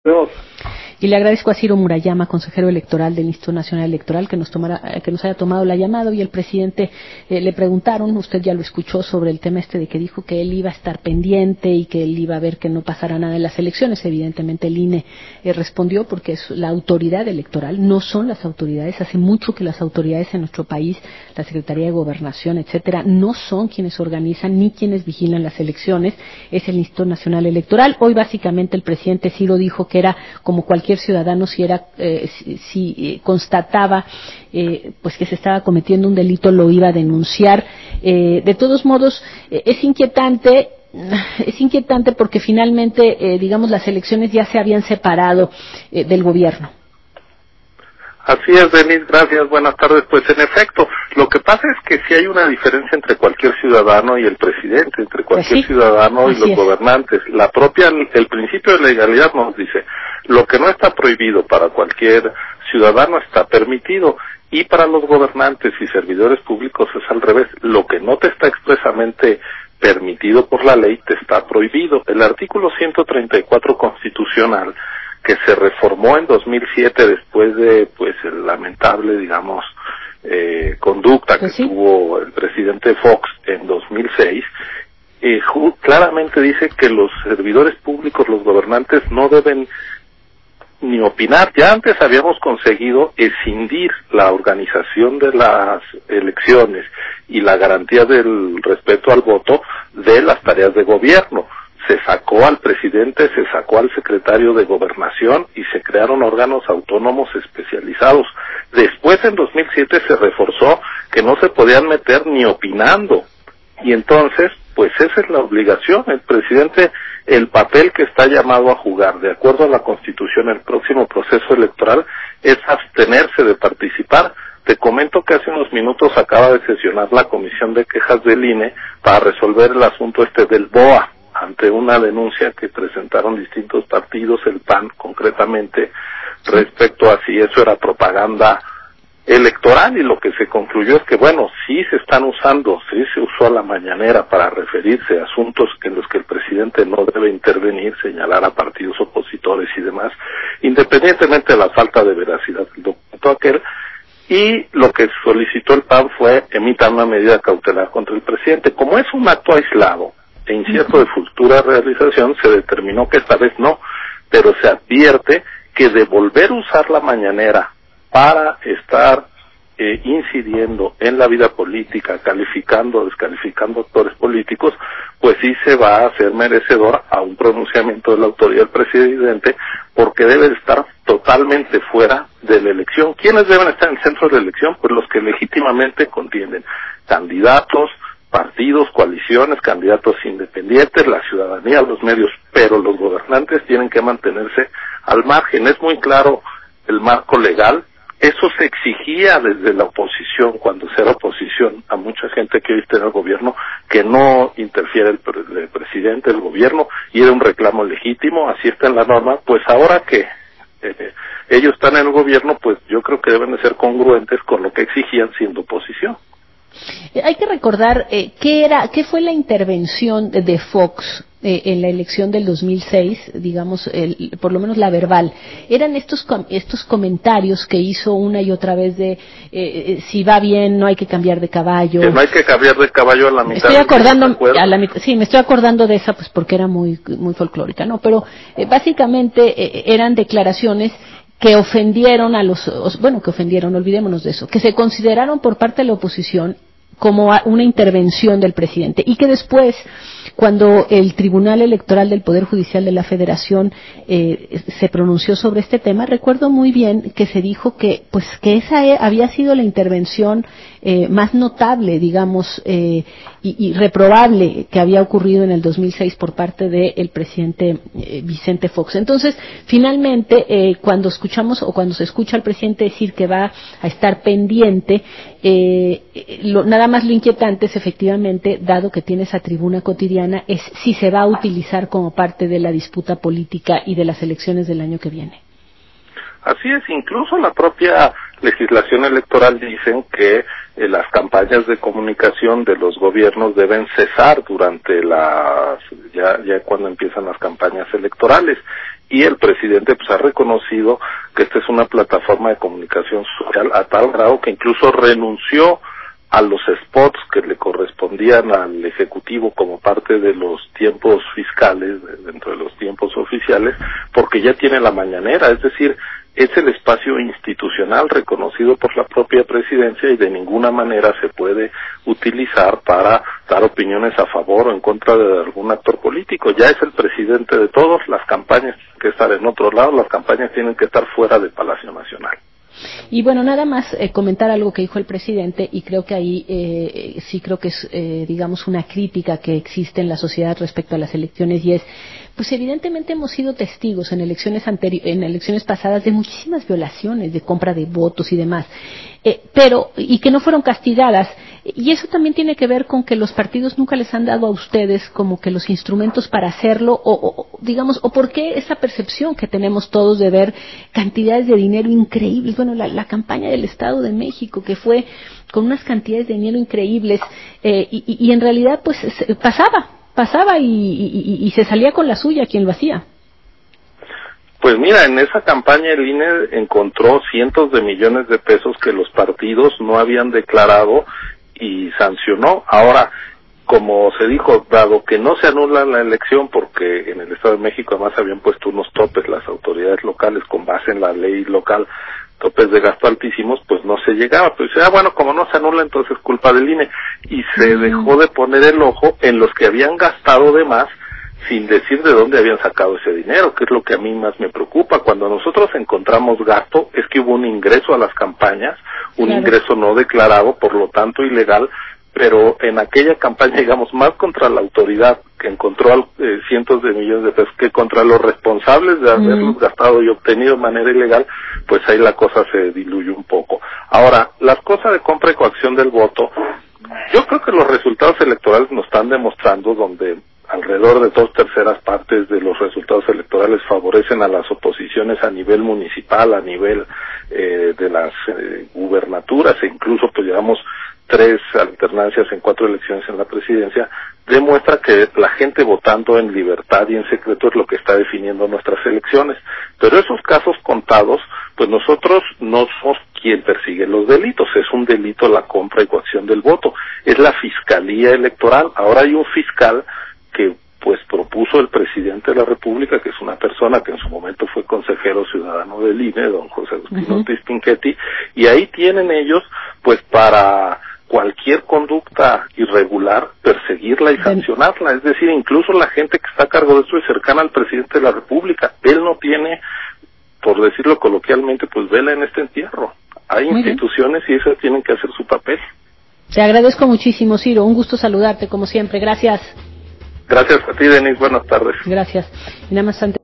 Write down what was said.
Y le agradezco a Ciro Murayama, consejero electoral del Instituto Nacional Electoral, que nos haya tomado la llamada. Y el presidente le preguntaron, usted ya lo escuchó, sobre el tema de que dijo que él iba a estar pendiente y que él iba a ver que no pasara nada en las elecciones. Evidentemente el INE respondió, porque es la autoridad electoral, no son las autoridades. Hace mucho que las autoridades en nuestro país, la Secretaría de Gobernación, etcétera, no son quienes organizan ni quienes vigilan las elecciones, es el Instituto Nacional Electoral. Hoy básicamente el presidente Ciro dijo que era como cualquier ciudadano, si constataba pues que se estaba cometiendo un delito, lo iba a denunciar. De todos modos, es inquietante porque finalmente, las elecciones ya se habían separado del gobierno. Así es, Denise, gracias, buenas tardes. Pues en efecto, lo que pasa es que sí hay una diferencia entre cualquier ciudadano y el presidente, entre cualquier ciudadano y los gobernantes. El principio de legalidad nos dice, lo que no está prohibido para cualquier ciudadano está permitido, y para los gobernantes y servidores públicos es al revés, lo que no te está expresamente permitido por la ley te está prohibido. El artículo 134 constitucional, que se reformó en 2007 después de el lamentable conducta que tuvo el presidente Fox en 2006, claramente dice que los servidores públicos, los gobernantes, no deben ni opinar. Ya antes habíamos conseguido escindir la organización de las elecciones y la garantía del respeto al voto de las tareas de gobierno. Se sacó al presidente, se sacó al secretario de Gobernación y se crearon órganos autónomos especializados. Después, en 2007, se reforzó que no se podían meter ni opinando. Y entonces, pues esa es la obligación. El presidente, el papel que está llamado a jugar, de acuerdo a la Constitución, el próximo proceso electoral, es abstenerse de participar. Te comento que hace unos minutos acaba de sesionar la Comisión de Quejas del INE para resolver el asunto del BOA, ante una denuncia que presentaron distintos partidos, el PAN concretamente, respecto a si eso era propaganda electoral, y lo que se concluyó es que, sí se están usando, sí se usó a la mañanera para referirse a asuntos en los que el presidente no debe intervenir, señalar a partidos opositores y demás, independientemente de la falta de veracidad del documento aquel. Y lo que solicitó el PAN fue emitir una medida cautelar contra el presidente. Como es un acto aislado e incierto de futura realización, se determinó que esta vez no, pero se advierte que de volver a usar la mañanera para estar incidiendo en la vida política, calificando o descalificando actores políticos, pues sí se va a hacer merecedor a un pronunciamiento de la autoridad del presidente, porque debe de estar totalmente fuera de la elección. ¿Quiénes deben estar en el centro de la elección? Pues los que legítimamente contienden: candidatos, partidos, coaliciones, candidatos independientes, la ciudadanía, los medios, pero los gobernantes tienen que mantenerse al margen. Es muy claro el marco legal. Eso se exigía desde la oposición, cuando se era oposición a mucha gente que hoy está en el gobierno, que no interfiera el presidente del gobierno, y era un reclamo legítimo. Así está en la norma. Pues ahora que ellos están en el gobierno, pues yo creo que deben de ser congruentes con lo que exigían siendo oposición. Hay que recordar qué fue la intervención de Fox en la elección del 2006, por lo menos la verbal. Eran estos comentarios que hizo una y otra vez de si va bien, no hay que cambiar de caballo. Que no hay que cambiar de caballo a la mitad. Me estoy acordando de esa, pues porque era muy folclórica, ¿no? Pero básicamente eran declaraciones que ofendieron olvidémonos de eso, que se consideraron por parte de la oposición como una intervención del presidente, y que después, cuando el Tribunal Electoral del Poder Judicial de la Federación se pronunció sobre este tema, recuerdo muy bien que se dijo que esa había sido la intervención más notable, y reprobable, que había ocurrido en el 2006 por parte del presidente Vicente Fox. Entonces, finalmente, cuando se escucha al presidente decir que va a estar pendiente, nada más lo inquietante es, efectivamente, dado que tiene esa tribuna cotidiana, es si se va a utilizar como parte de la disputa política y de las elecciones del año que viene. Así es, incluso la propia legislación electoral dicen que las campañas de comunicación de los gobiernos deben cesar durante ya cuando empiezan las campañas electorales, y el presidente pues ha reconocido que esta es una plataforma de comunicación social a tal grado que incluso renunció a los spots que le correspondían al Ejecutivo como parte de los tiempos fiscales, dentro de los tiempos oficiales, porque ya tiene la mañanera, es decir, es el espacio institucional reconocido por la propia presidencia y de ninguna manera se puede utilizar para dar opiniones a favor o en contra de algún actor político. Ya es el presidente de todos, las campañas tienen que estar en otro lado, las campañas tienen que estar fuera de Palacio Nacional. Y bueno, nada más comentar algo que dijo el presidente, y creo que ahí sí creo que es, digamos, una crítica que existe en la sociedad respecto a las elecciones, y es, pues evidentemente hemos sido testigos en elecciones pasadas de muchísimas violaciones, de compra de votos y demás, y que no fueron castigadas. Y eso también tiene que ver con que los partidos nunca les han dado a ustedes como que los instrumentos para hacerlo, digamos, o por qué esa percepción que tenemos todos de ver cantidades de dinero increíbles. Bueno, la campaña del Estado de México, que fue con unas cantidades de dinero increíbles, y en realidad pues pasaba y se salía con la suya quien lo hacía. Pues mira, en esa campaña el INE encontró cientos de millones de pesos que los partidos no habían declarado y sancionó. Ahora, como se dijo, dado que no se anula la elección, porque en el Estado de México además habían puesto unos topes las autoridades locales con base en la ley local, topes de gasto altísimos, pues no se llegaba. Pues bueno, como no se anula, entonces es culpa del INE. Y se dejó de poner el ojo en los que habían gastado de más, sin decir de dónde habían sacado ese dinero, que es lo que a mí más me preocupa. Cuando nosotros encontramos gasto, es que hubo un ingreso a las campañas, un ingreso no declarado, por lo tanto ilegal, pero en aquella campaña, digamos, más contra la autoridad que encontró cientos de millones de pesos que contra los responsables de haberlos gastado y obtenido de manera ilegal, pues ahí la cosa se diluye un poco. Ahora, las cosas de compra y coacción del voto, yo creo que los resultados electorales nos están demostrando donde alrededor de 2/3 partes de los resultados electorales favorecen a las oposiciones a nivel municipal, a nivel de las gubernaturas, e incluso pues llevamos 3 alternancias en 4 elecciones en la presidencia, demuestra que la gente votando en libertad y en secreto es lo que está definiendo nuestras elecciones. Pero esos casos contados, pues nosotros no somos quien persigue los delitos, es un delito la compra y coacción del voto, es la Fiscalía Electoral. Ahora hay un fiscal que pues propuso el presidente de la República, que es una persona que en su momento fue consejero ciudadano del INE, don José Agustín Ortiz Pinchetti, y ahí tienen ellos pues para cualquier conducta irregular perseguirla y sancionarla, es decir, incluso la gente que está a cargo de esto es cercana al presidente de la República, él no tiene, por decirlo coloquialmente, pues vela en este entierro. Hay instituciones y esas tienen que hacer su papel. Te agradezco muchísimo, Ciro, un gusto saludarte como siempre, gracias. Gracias a ti, Denise, buenas tardes. Gracias. Y nada más antes